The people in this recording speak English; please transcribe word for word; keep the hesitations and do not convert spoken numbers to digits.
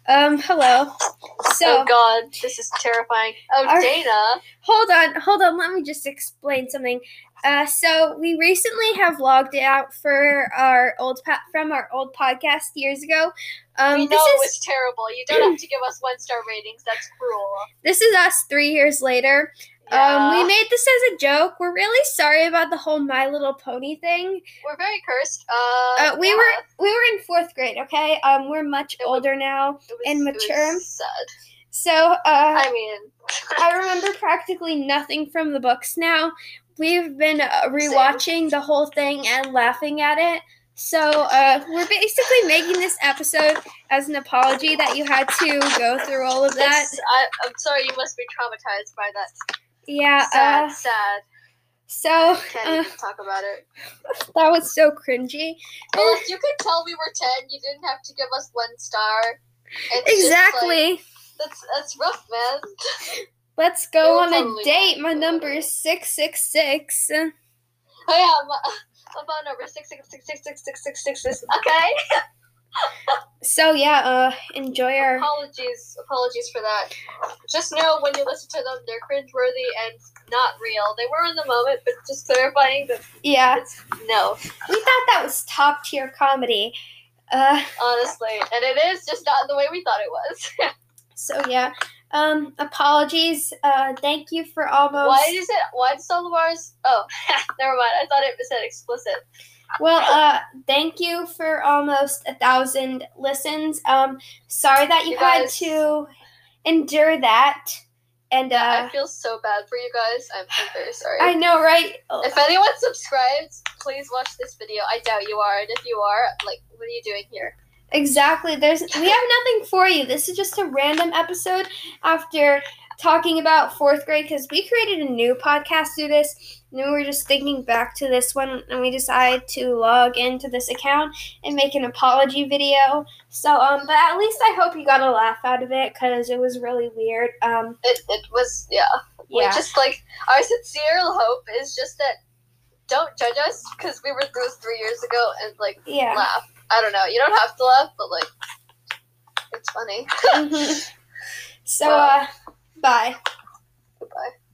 Um, hello. So, oh God, this is terrifying. Oh, our, Dana. Hold on, hold on. Let me just explain something. Uh, so we recently have logged out for our old po- from our old podcast years ago. Um, we know this it is, was terrible. You don't have to give us one star ratings. That's cruel. This is us three years later. Yeah. Um, we made this as a joke. We're really sorry about the whole My Little Pony thing. We're very cursed. Uh, uh we yeah. were we were in fourth grade. Okay. Um, we're much It older was, now was, and mature. It was sad. So, uh, I mean, I remember practically nothing from the books now. We've been uh, rewatching Same. the whole thing and laughing at it. So, uh, we're basically making this episode as an apology that you had to go through all of that. It's, I, I'm sorry, you must be traumatized by that. Yeah, sad, uh, sad. So, I can't uh, even talk about it. That was so cringy. Well, if you could tell we were ten, you didn't have to give us one star. It's exactly. Like, that's that's rough, man. Let's go on totally a date. My number is six six six. Oh yeah, my, my phone number is six six six six six six six six six. Okay. So yeah, uh, enjoy our apologies. Apologies for that. Just know when you listen to them, they're cringeworthy and not real. They were in the moment, but just clarifying that. Yeah. It's, no. We thought that was top tier comedy. Uh, Honestly, and it is just not the way we thought it was. So yeah, um, apologies. Uh, thank you for almost. Why is it? Why does all of ours? Oh, never mind. I thought it said explicit. Well, uh, thank you for almost a thousand listens. Um, sorry that you, you had guys, to endure that. And uh, yeah, I feel so bad for you guys. I'm, I'm very sorry. I know, right? If anyone subscribes, please watch this video. I doubt you are, and if you are, like, what are you doing here? Exactly. There's we have nothing for you. This is just a random episode after talking about fourth grade because we created a new podcast through this. And we were just thinking back to this one, and we decided to log into this account and make an apology video. So, um, but at least I hope you got a laugh out of it because it was really weird. Um, it it was yeah. Yeah. We just like our sincere hope is just that don't judge us because we were through three years ago and like yeah. laugh. I don't know. You don't have to laugh, but like it's funny. mm-hmm. So, wow. uh, bye. Goodbye.